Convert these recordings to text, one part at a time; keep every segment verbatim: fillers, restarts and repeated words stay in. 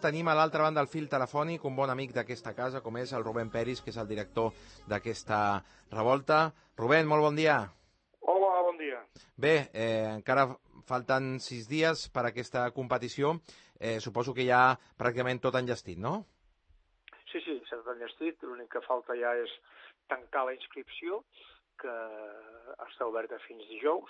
Tenim a l'altra banda del fil telefònic un bon amic d'aquesta casa, com és el Rubén Peris, que és el director d'aquesta revolta. Rubén, molt bon dia. Hola, bon dia. Bé, eh, encara falten sis dies per a aquesta competició. Eh, suposo que ja pràcticament tot enllestit, no? Sí, sí, s'ha tot enllestit. L'únic que falta ja és tancar la inscripció, que està oberta fins dijous,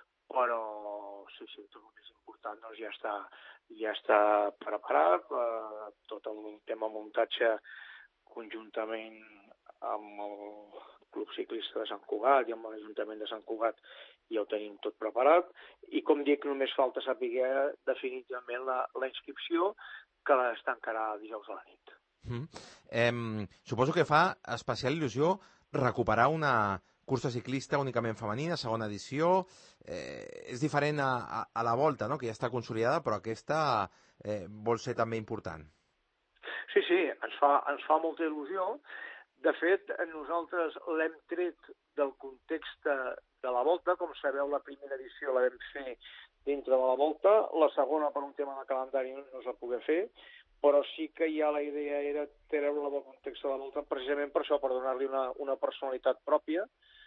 però sí, sí, tot el més important doncs, ja està, ja està preparat. Eh, tot el tema muntatge conjuntament amb el Club Ciclista de Sant Cugat i amb l'Ajuntament de Sant Cugat ja ho tenim tot preparat. I com dic, només falta saber definitivament la, la inscripció, que es tancarà dijous a la nit. Mm. Eh, suposo que fa especial il·lusió recuperar una cursa ciclista únicament femenina, segona edició. Eh, és diferent a, a, a la Volta, no?, que ja està consolidada, però aquesta eh, vol ser també important. Sí, sí, ens fa, ens fa molta il·lusió. De fet, nosaltres l'hem tret del context de la Volta. Com sabeu, la primera edició la vam fer dintre de la Volta, la segona per un tema de calendari no es va poder fer, però sí que ja la idea era treure-la del context de la Volta precisament per això, per donar-li una, una personalitat pròpia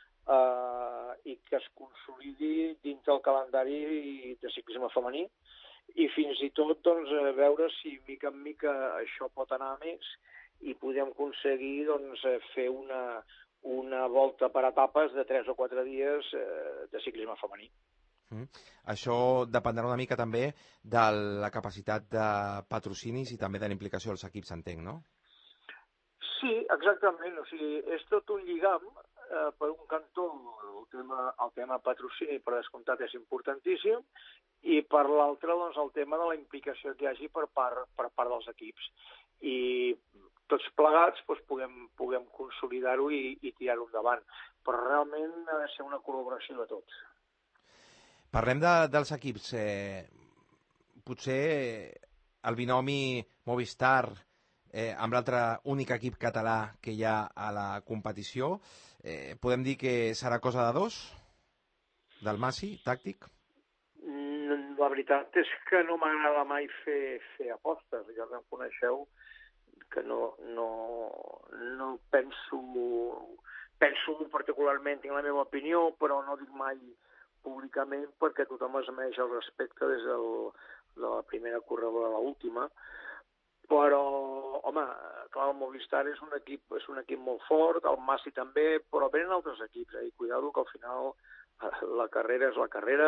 eh, i que es consolidi dintre el calendari de ciclisme femení i fins i tot doncs, veure si mica en mica això pot anar a més i podem aconseguir doncs, fer una, una volta per etapes de tres o quatre dies eh, de ciclisme femení. Mm. Això dependrà una mica també de la capacitat de patrocinis i també de la implicació dels equips, entenc, no? Sí, exactament. O sigui, és tot un lligam. Eh, per un cantó, el tema, el tema patrocini, per descomptat, és importantíssim, i per l'altre, doncs, el tema de la implicació que hi hagi per part, per part dels equips. I tots plegats doncs, puguem, puguem consolidar-ho i, i tirar-ho endavant. Però realment ha de ser una col·laboració de tots. Parlem de, dels equips. Eh, potser el binomi Movistar eh, amb l'altre únic equip català que hi ha a la competició, eh, podem dir que serà cosa de dos? Del Massi, tàctic? La veritat és que no m'agrada mai fer, fer apostes. Ja em coneixeu que no, no, no penso... Penso particularment, tinc la meva opinió, però no dic mai públicament perquè tothom es mereix el respecte des del, de la primera corredora a l'última. Però, home, clar, el Movistar és un equip, és un equip molt fort, el Massi també, però venen altres equips, eh? I cuidado que al final la carrera és la carrera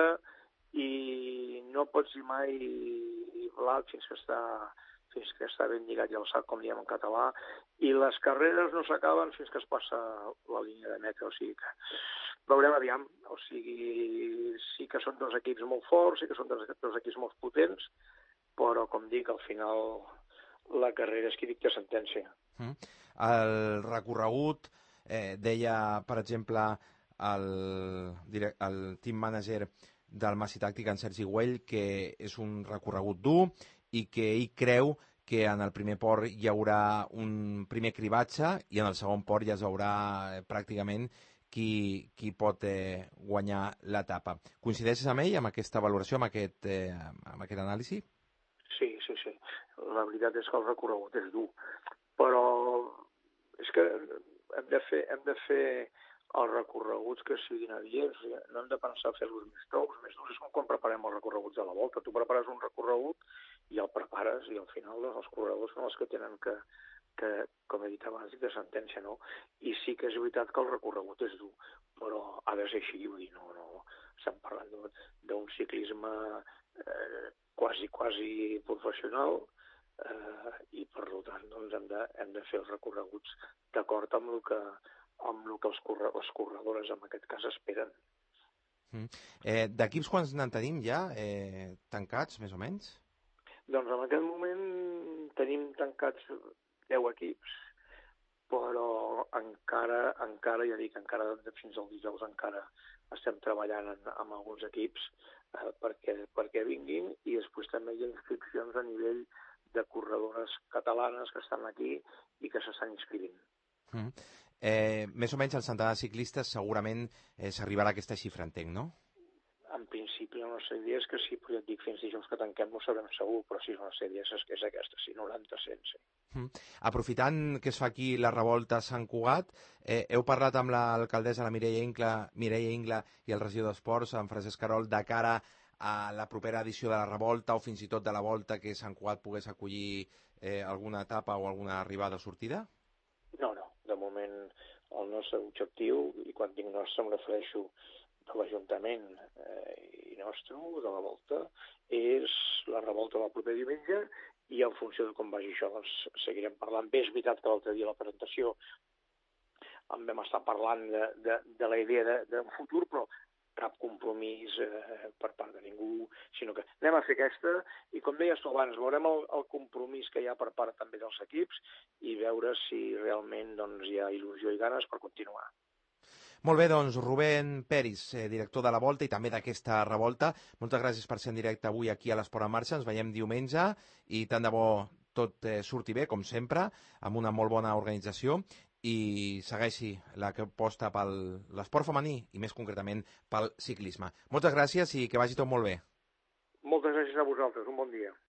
i no pots dir mai blat fins que està, fins que està ben lligat i alçat, com diem en català, i les carreres no s'acaben fins que es passa la línia de meta, o sigui que veurem aviam, o sigui, sí que són dos equips molt forts, sí que són dos, dos equips molt potents, però, com dic, al final la carrera és qui dicta sentència. Mm. El recorregut, eh, deia, per exemple, el, el team manager del Massi Tàctic, en Sergi Güell, que és un recorregut dur i que ell creu que en el primer port hi haurà un primer cribatge i en el segon port ja es veurà eh, pràcticament qui, qui pot eh, guanyar l'etapa. Coincideixes amb ell, amb aquesta valoració, amb aquest, eh, amb aquest anàlisi? Sí, sí, sí. La veritat és que el recorregut és dur, però és que hem de fer, hem de fer els recorreguts que siguin adients, no hem de pensar a fer-los més tous, més durs. És com quan preparem els recorreguts de la Volta. Tu prepares un recorregut i el prepares i al final doncs, els corredors són els que tenen que, que com he dit abans, de sentència, no? I sí que és veritat que el recorregut és dur, però ha de ser així, vull dir, no, no. Estem parlant d'un ciclisme eh, quasi, quasi professional eh, i per tant doncs, hem, de, hem de fer els recorreguts d'acord amb el que amb el que els corre les corredores en aquest cas esperen. Mm. Eh, D'equips quants n'en tenim ja eh, tancats, més o menys? Doncs en aquest moment tenim tancats deu equips, però encara, encara ja dic, encara fins al dijous encara estem treballant en, amb alguns equips eh, perquè, perquè vinguin, i després també hi ha inscripcions a nivell de corredores catalanes que estan aquí i que s'estan inscrivint. Mm. Eh, més o menys el centenar de ciclistes segurament eh, s'arribarà a aquesta xifra, entenc, no? En principi la nostra idea és que si ja et dic fins dijous que tanquem no sabem segur, però sí, la nostra idea és, és aquesta, sí, noranta cent, sí. Mm. Aprofitant que es fa aquí la revolta a Sant Cugat, eh, heu parlat amb l'alcaldessa, la Mireia Ingla, Mireia Ingla i el regidor d'Esports, en Francesc Carol, de cara a la propera edició de la revolta o fins i tot de la volta que Sant Cugat pogués acollir eh, alguna etapa o alguna arribada o sortida? No, no, de moment el nostre objectiu, i quan dic nostre em refereixo de l'Ajuntament eh, i nostre, de la volta, és la revolta del proper diumenge i en funció de com vagi això doncs seguirem parlant. Bé, és veritat que l'altre dia a la presentació en vam estar parlant de, de, de la idea de, de futur, però cap compromís eh, per part de ningú, sinó que anem a fer aquesta i, com deies tu abans, veurem el, el compromís que hi ha per part també dels equips i veure si realment doncs, hi ha il·lusió i ganes per continuar. Molt bé, doncs, Rubén Peris, eh, director de la Volta i també d'aquesta revolta. Moltes gràcies per ser en directe avui aquí a l'Esport en Marxa. Ens veiem diumenge i tant de bo tot eh, surti bé, com sempre, amb una molt bona organització i segueixi la que aposta per l'esport femení i més concretament pel ciclisme. Moltes gràcies i que vagi tot molt bé. Moltes gràcies a vosaltres. Un bon dia.